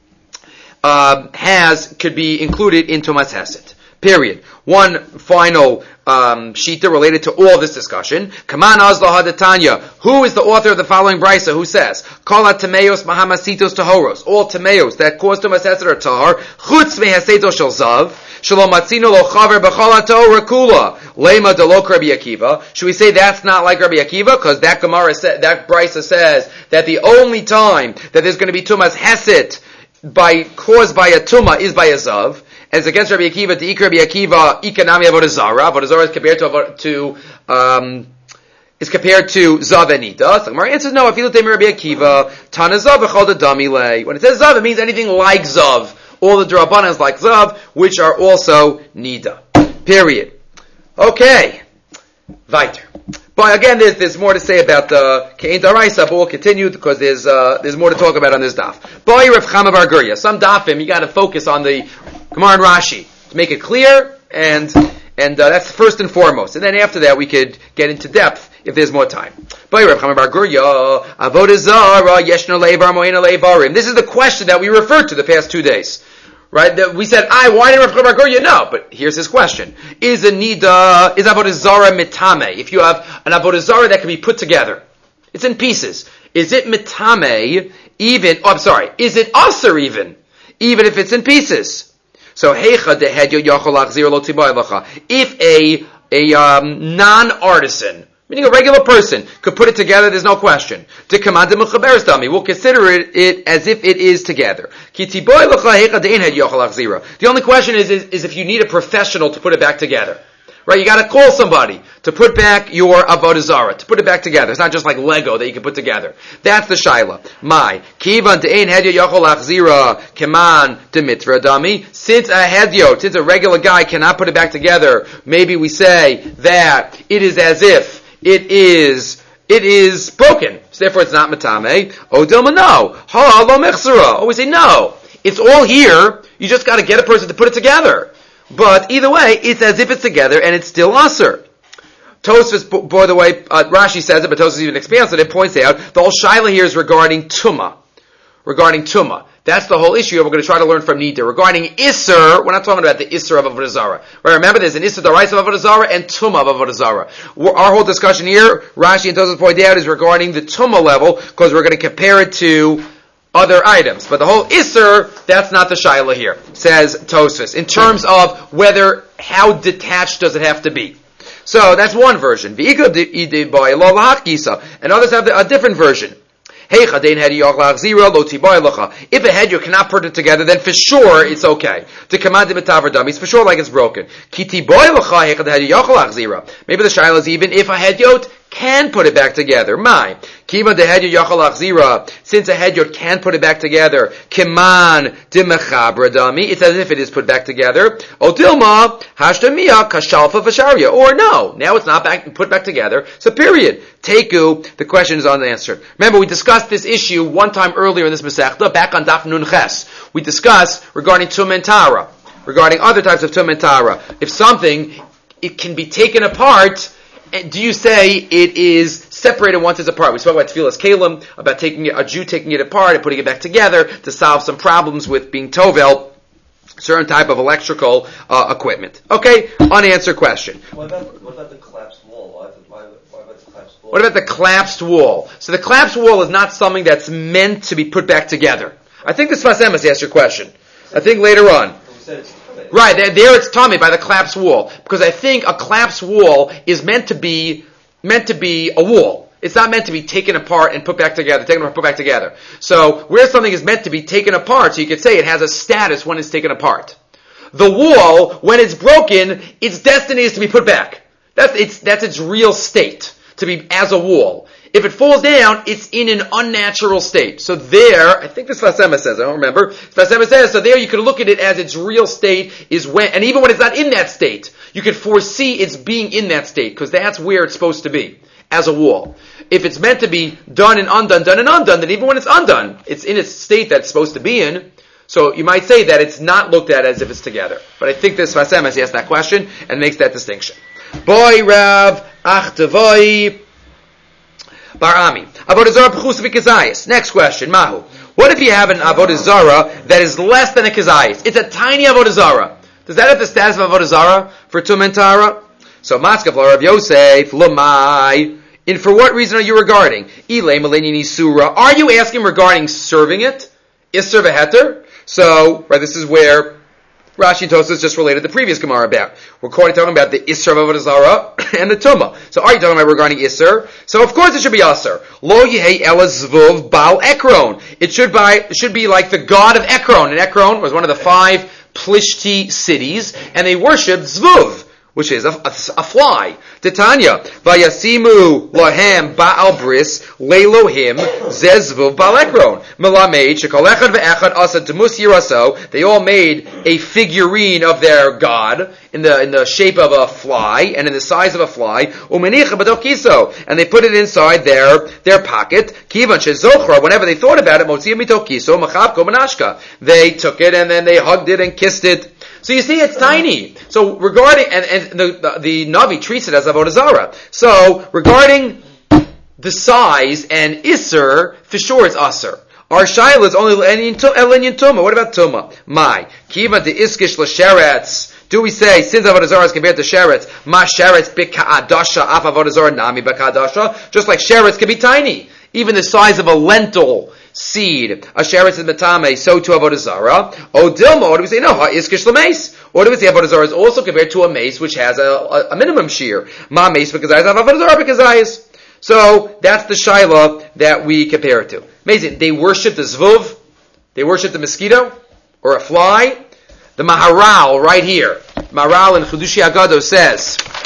could be included in tumas hesed. Period. One final shita related to all this discussion. Kaman Azla Hadatanya. Who is the author of the following brisa? Who says, Kala Tameos Mahamasitos Tahoros. All Tameos that cause tumas hesed are tahar. Chutz mehaseto shel zav. Shalom matzino lo chaver b'chol ha'torah kula. Lema delok Rabbi Akiva. Should we say that's not like Rabbi Akiva? Because that Gemara that brisa says that the only time that there's going to be tumas hesed caused by a tuma is by a zav. As against Rabbi Akiva, to Rabbi Akiva, ikanami avodah zara. Avodah zara is compared to zav and nida. So Gemara answers no. If you look at Rabbi Akiva, tana zav b'chol dadami lei. When it says zav, it means anything like zav. All the D'Rabbanan is like zav, which are also nida. Period. Okay. Weiter. But again, there's more to say about the Ke'en Daraisa, but we'll continue because there's more to talk about on this daf. Boy, Rav Chama bar Gurya. Some dafim, you got to focus on the Gemara and Rashi to make it clear, and that's first and foremost. And then after that, we could get into depth if there's more time. Boy, Rav Chama bar Gurya, avodah zara, yeshna leivar, moena leivarim. This is the question that we referred to the past 2 days. Right? We said, why did Rav Chama bar Gurya? No, but here's his question. Is avodah zara mitame? If you have an avodah zara that can be put together, it's in pieces. Is it mitame even, is it aser even if it's in pieces? So, heicha dehedyo yachol achzir lo tibay lacha. If a non-artisan, meaning a regular person, could put it together, there's no question. We'll consider it as if it is together. The only question is if you need a professional to put it back together. Right, you got to call somebody to put back your avodah zarah, to put it back together. It's not just like Lego that you can put together. That's the shaila. My kivan de'ein hedya yachol achzira keman demitra dami. Since a hedyot, since a regular guy cannot put it back together, maybe we say that it is as if it is broken. So therefore, it's not matame. Oh, dilma no. Ha lo mechzera. Oh, we say no. It's all here. You just got to get a person to put it together. But either way, it's as if it's together and it's still aser. Tosfos, by the way, Rashi says it, but Tosfos even expands it. It points out the whole shaila here is regarding tumah. Regarding tumah. That's the whole issue. We're going to try to learn from Nida. Regarding Isser, we're not talking about the Isser of Avodah Zarah. Right? Remember, there's an Isser D'Oraisa of Avodah Zarah and Tumah of Avodah Zarah. Our whole discussion here, Rashi and Tosfos point out, is regarding the Tumah level, because we're going to compare it to other items. But the whole Isser, that's not the shaila here, says Tosfos, in terms of how detached does it have to be. So that's one version. And others have a different version. If a head you cannot put it together, then for sure it's okay. To command the metavar dummies, for sure like it's broken. Maybe the shaila is even if a hedyot can put it back together. Since a hedyot can put it back together, kiman dimechabra dami, it's as if it is put back together. Odilma hashtamiya kashalfa vasharia. Or no, now it's not put back together. So period. Teku, the question is unanswered. Remember, we discussed this issue one time earlier in this Masechta, back on Daf Nun Ches. We discussed regarding Tum and Tara, regarding other types of Tum and Tara. If something, it can be taken apart, do you say it is separated once it's apart? We spoke about Tfilas Kalim, about a Jew taking it apart and putting it back together to solve some problems with being Tovel, certain type of electrical equipment. Okay, unanswered question. What about the collapsed wall? Why about the collapsed wall? What about the collapsed wall? So the collapsed wall is not something that's meant to be put back together. I think the Sfas Emes asked your question. I think later on. Right, there it's tummy by the collapsed wall. Because I think a collapsed wall is meant to be a wall. It's not meant to be taken apart and put back together, So where something is meant to be taken apart, so you could say it has a status when it's taken apart. The wall, when it's broken, its destiny is to be put back. That's its real state, to be as a wall. If it falls down, it's in an unnatural state. So there, I think the Sfas Emes says, I don't remember. Sfas Emes says, so there you could look at it as its real state is when, and even when it's not in that state, you could foresee its being in that state, because that's where it's supposed to be, as a wall. If it's meant to be done and undone, then even when it's undone, it's in its state that it's supposed to be in. So you might say that it's not looked at as if it's together. But I think the Sfas Emes asks that question and makes that distinction. Boy Rav Achtavoi Barami. Avodah Zarah P'chusa V'Kazayis. Next question, Mahu. What if you have an Avodah Zarah that is less than a Kazayis? It's a tiny Avodah Zarah. Does that have the status of Avodah Zarah for Tum and Tara? So Maskav Rav Yosef Lamai. And for what reason are you regarding? Ilay Malini Surah. Are you asking regarding serving it? Isser v'heter? So, right, this is where Rashi and Tosfos just related the previous Gemara about. We're talking about the Isser of Avodah Zarah and the Tumah. So are you talking about regarding Isser? So of course it should be Isser. Lo Yehei Ela Zvuv Baal Ekron. It should be like the god of Ekron. And Ekron was one of the 5 Plishti cities, and they worshipped Zvuv, which is a fly. Titania, Vayasimu Lahem Baal Bris Leilohim Zezvuv Baal Ekron. Melamed Shekol Echad Ve'echad Asa Demus Yiraso. They all made a figurine of their god in the shape of a fly and in the size of a fly. Umenicha B'tokiso, and they put it inside their pocket. Kivan Shezochra. Whenever they thought about it, Motzia Mitokiso Machavko Manashka. They took it and then they hugged it and kissed it. So you see, it's tiny. So regarding, and the Navi treats it as Avodah Zarah. So regarding the size and Isser, for sure it's Asser. Our Shaila is only Elinyan Tumah. What about Tumah? My. Kiva de Iskish L'Sheretz. Do we say, since Avodah Zarah is compared to Sheretz, Ma Sheretz B'Ka'adasha, Af Avodah Zarah Nami B'Ka'adasha? Just like Sheretz can be tiny. Even the size of a lentil seed. A sheretz is metame, so to Avodah Zarah. O dilma, or do we say no? Iskish l'meis. Or do we say Avodah Zarah is also compared to a mace which has a minimum shear? Ma mace because I have Avodah Zarah because So that's the shaila that we compare it to. Amazing. They worship the zvuv. They worship the mosquito or a fly. The Maharal right here. Maharal in Chedushi Agado says.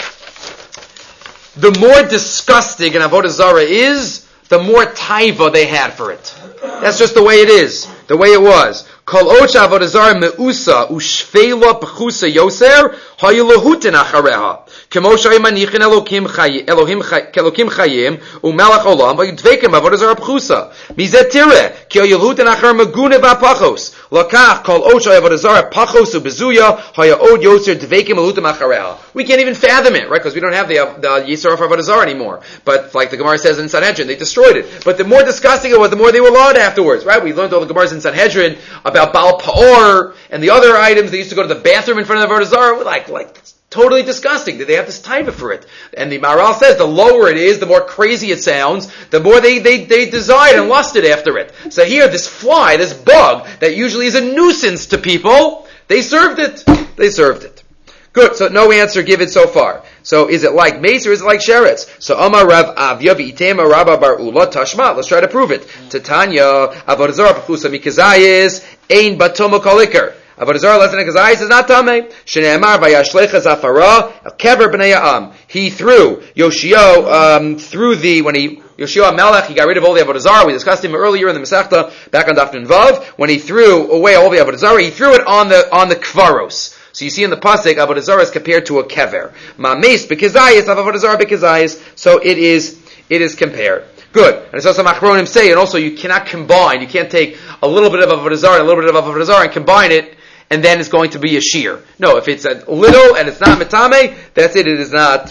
the more disgusting an avodah zarah is, the more taiva they had for it. That's just the way it is, the way it was. Kol ocha avodah zarah meusa ushfela pchusa yoser hayulahutin achareha. Kemo shayim manichin Elokim chayim umelach olam vayudvekim avodah zarah pchusa. Mizet tireh ki hayulahutin achar magune v'apachos. Lakach kol ocha avodah zarah pachos ubezuya hayod yoser dvekim elutim achareha. We can't even fathom it, right? Because we don't have the yisur of avodah zarah anymore. But like the Gemara says in Sanhedrin, they destroyed it. But the more disgusting it was, the more they were laud afterwards, right? We learned all the Gemaras in Sanhedrin about Baal Pa'or and the other items. They used to go to the bathroom in front of the avodah zarah. We're like it's totally disgusting. Did they have this taiva for it? And the Maharal says the lower it is, the more crazy it sounds, the more they desired and lusted after it. So here, this fly, this bug that usually is a nuisance to people, they served it. They served it. Good. So no answer given so far. So is it like mace or is it like sheretz? So Amar Rav Avya v'itema Rabba Bar Ula Tashma. Let's try to prove it. Titania avodah zarah pchusa mikazayis ein batoma kolikar. Avodah zarah less than a kazayis is not tamei. Shneimar vayashlecha zafara el kever b'nei ha'am. He threw Yoshio Yoshua Melech, he got rid of all the avodah zarah. We discussed him earlier in the Masechta back on Daf Nun Vav. When he threw away all the avodah zarah, he threw it on the kvaros. So you see in the pasuk, avodah zarah is compared to a kever. Ma'mes bekizayis, avodah zarah bekizayis. So it is compared. Good. And it's also Machronim say, and also you cannot combine. You can't take a little bit of avodah zarah, a little bit of avodah zarah, and combine it, and then it's going to be a shear. No, if it's a little and it's not metame, that's it. It is not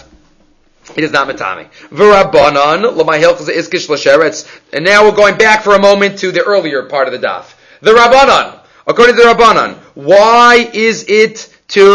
metame. V'Rabbanan l'may hilchos iskish l'sheretz. And now we're going back for a moment to the earlier part of the daf. The Rabbanan, according to the Rabbanan, why is it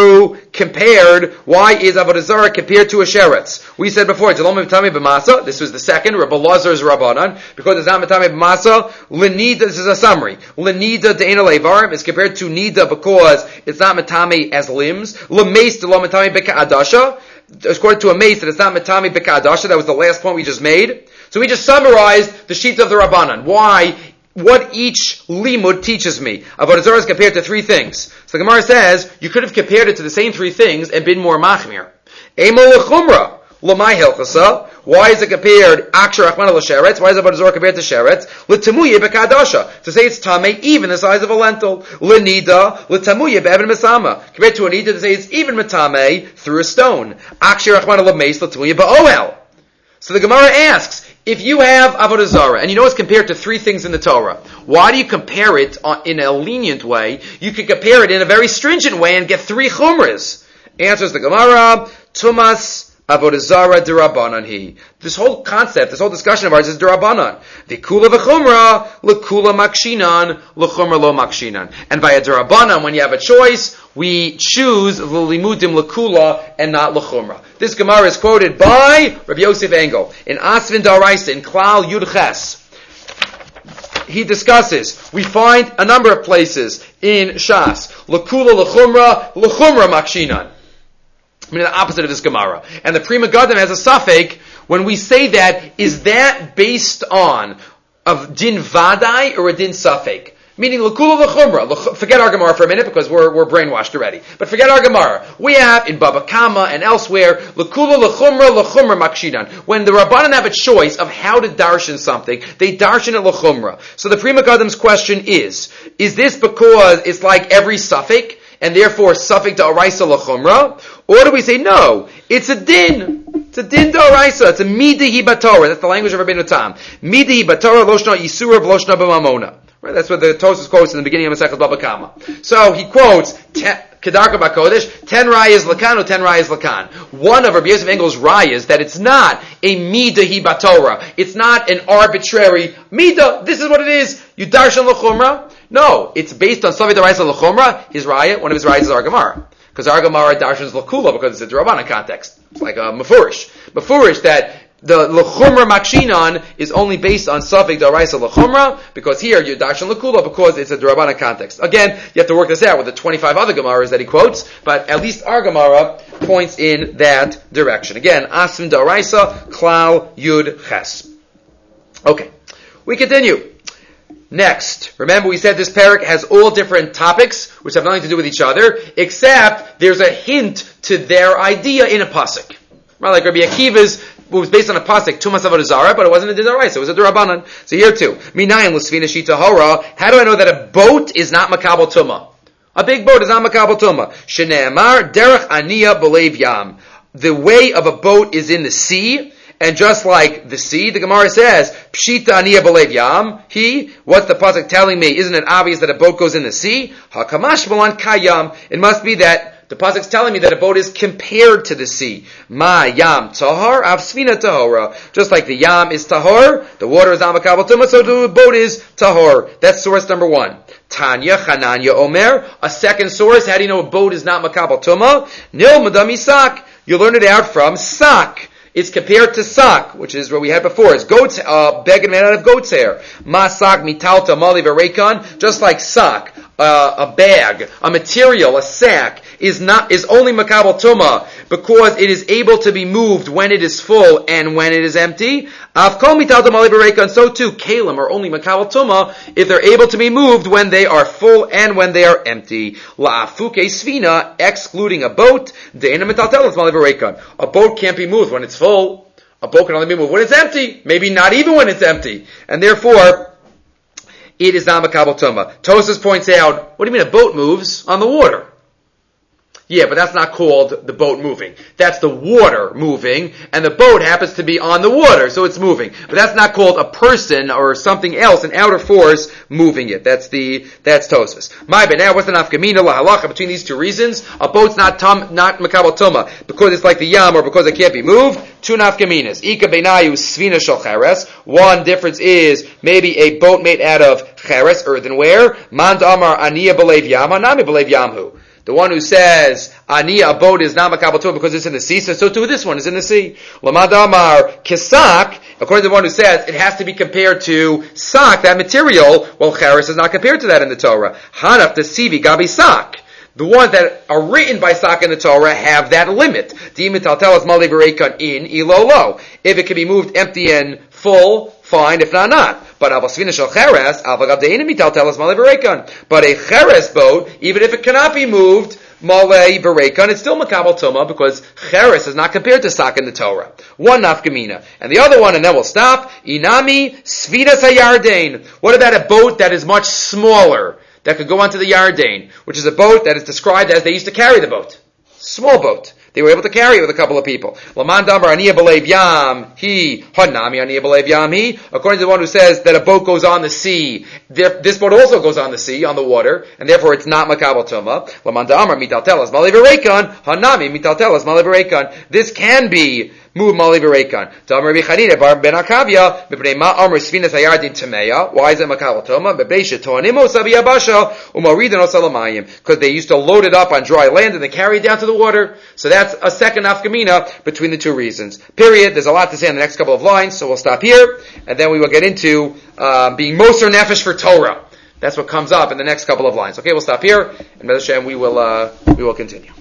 compared? Why is avodah zarah compared to a sheretz? We said before, it's alom metame b'masa. This was the second, Rabbi Lazar's Rabbanan, because it's not metame b'masa. Lenida, this is a summary. Lenida de'ena levarim is compared to nida because it's not metame as limbs. Lemeis de'lo metame b'ka'adasha. According to a mace, that it's not metame b'ka'adasha. That was the last point we just made. So we just summarized the sheet of the Rabbanan. Why? What each limud teaches me. Avodah zarah is compared to three things. So the Gemara says, you could have compared it to the same three things and been more machmir. Emo lechumra, l'may hilchasa. Why is it compared, akshar achmana l'sheretz? Why is avodah zarah compared to sheretz? L'temuye b'kadasha. To say it's tamei, even the size of a lentil. L'nida, l'temuye be'eben mesama. Compared to a nida, to say it's even metame through a stone. Akshar achmana l'meis, l'temuye ba'oel. So the Gemara asks, if you have avodah zarah, and you know it's compared to three things in the Torah, why do you compare it in a lenient way? You could compare it in a very stringent way and get three chumras. Answers the Gemara, Tumas avodah zarah d'Rabbanan hi. This whole concept, this whole discussion of ours is d'Rabbanan. The kula v'chumra, l'kula makshinan, l'chumra lo makshinan. And by a d'Rabbanan, when you have a choice, we choose l'limudim l'kula and not l'chumra. This Gemara is quoted by Rabbi Yosef Engel in Asvin Daraisa in Klal Yud Ches. He discusses, we find a number of places in Shas, l'kula l'chumra, l'chumra makshinan. I mean, the opposite of this Gemara. And the Pri Megadim has a suffix when we say that, is that based on a din vadai or a din suffix? Meaning, l'kula l'chumra. Forget our Gemara for a minute because we're brainwashed already. But forget our Gemara. We have in Baba Kama and elsewhere, l'kula l'chumra makshinan. When the Rabbanan have a choice of how to darshan something, they darshan it l'chumra. So the Pri Megadim's question is this because it's like every suffix? And therefore, suffix d'oraisa l'chumra? Or do we say, no, it's a din. It's a din d'oraisa. It's a midahi batorah. That's the language of Rabbeinu Tam. Midahi batorah loshna yisura v'loshna b'mamona. Right? That's what the Tosfos quotes in the beginning of Masechet Baba Kama. So he quotes, Kedarka Bakodesh, 10 rayas lakan or 10 rayas lakan. One of Rabbi Yosef Engel's rayas that it's not a midahi batorah. It's not an arbitrary midah. This is what it is. You darshan l'chumra. No, it's based on Savi D'Oraisa l'chumra. His raya, one of his rayas is our Gemara. Because our Gemara darshans l'kula because it's a D'Rabbanan context. It's like a mefurish. Mefurish that the l'chumra makshinan is only based on Safek D'Oraisa l'chumra, because here you darshan l'kula because it's a D'Rabbanan context. Again, you have to work this out with the 25 other Gemaras that he quotes, but at least our Gemara points in that direction. Again, Asvin D'Oraisa, Klal Yud Ches. Okay, we continue. Next, remember we said this parak has all different topics which have nothing to do with each other, except there's a hint to their idea in a pasuk. Right, like Rabbi Akiva's was based on a pasuk tumas avodah zara, but it wasn't a deraisa, it was a derabanan. So here too, minayin l'sfina shita hora. How do I know that a boat is not makabel tuma? A big boat is not makabel tuma. Shene'emar derech aniya b'leiv yam. The way of a boat is in the sea. And just like the sea, the Gemara says, Pshita aniya b'leiv yam. What's the pasuk telling me? Isn't it obvious that a boat goes in the sea? Hakamash b'lan kayam. It must be that the pasuk's telling me that a boat is compared to the sea. Ma yam tahar av svina tahora. Just like the yam is tahor, the water is amakabel tuma, so the boat is tahor. That's source number one. Tanya Chananya Omer. A second source. How do you know a boat is not makabel tuma? Nil madami sak. You learn it out from sak. It's compared to sak, which is what we had before. It's goat's beged made out of goat's hair. Masak mitalta mali v'rekan. Just like sak, a bag, a material, a sack is only makabel tuma because it is able to be moved when it is full and when it is empty. Avkol mitalta mali v'rekan. So too, kalim are only makabel tuma if they're able to be moved when they are full and when they are empty. La'afuke svina, excluding a boat. De'ena mitaltelas mali v'rekan. A boat can't be moved when it's full. A boat can only be moved when it's empty. Maybe not even when it's empty. And therefore, it is not makabel tuma. Tosas points out, what do you mean a boat moves on the water? Yeah, but that's not called the boat moving. That's the water moving, and the boat happens to be on the water, so it's moving. But that's not called a person or something else, an outer force moving it. That's Tosfos. But now what's the nafkamina lahalacha between these two reasons? A boat's not makabel tuma because it's like the yam or because it can't be moved. Two nafkaminas. Ika beinayu svina shel cheres. One difference is maybe a boat made out of cheres, earthenware. Man amar aniya b'leiv yam, anami b'leiv yamhu. The one who says, Aniya, a boat is not makabel tuma because it's in the sea, so too this one is in the sea. Lamad Amar Kisak, according to the one who says it has to be compared to sak, that material, well, Charis is not compared to that in the Torah. Hanaf Tesivi Gabi sak. The ones that are written by sak in the Torah have that limit. Dimitaltelas Mali V'Reikan in Ilolo. If it can be moved empty and full, fine. If not. But but a cheres boat, even if it cannot be moved, malei berekan, it's still makabel tuma because cheres is not compared to sak in the Torah. One nafkamina, and the other one, and then we'll stop. Inami svidas hayardain. What about a boat that is much smaller that could go onto the Yardain, which is a boat that is described as they used to carry the boat, small boat. They were able to carry it with a couple of people. Laman damar aniya b'leiv yam, he hanami aniya b'leiv yam, he. According to the one who says that a boat goes on the sea, this boat also goes on the sea, on the water, and therefore it's not makabel tuma. Laman damar mitaltelas mali v'reikan, hanami mitaltelas mali v'reikan. This can be moved mali v'reikan. Damar b'chanina bar ben akavya b'bnei ma'amr sfinas hayardin tameya. Why is it makabel tuma? B'beisha to'animo sabi yabasha u'maridan osalamayim. Because they used to load it up on dry land and they carry it down to the water. So that's a second nafkamina between the two reasons. Period. There's a lot to say in the next couple of lines, so we'll stop here, and then we will get into being moser nefesh for Torah. That's what comes up in the next couple of lines. Okay, we'll stop here, and B'ez Hashem we will continue.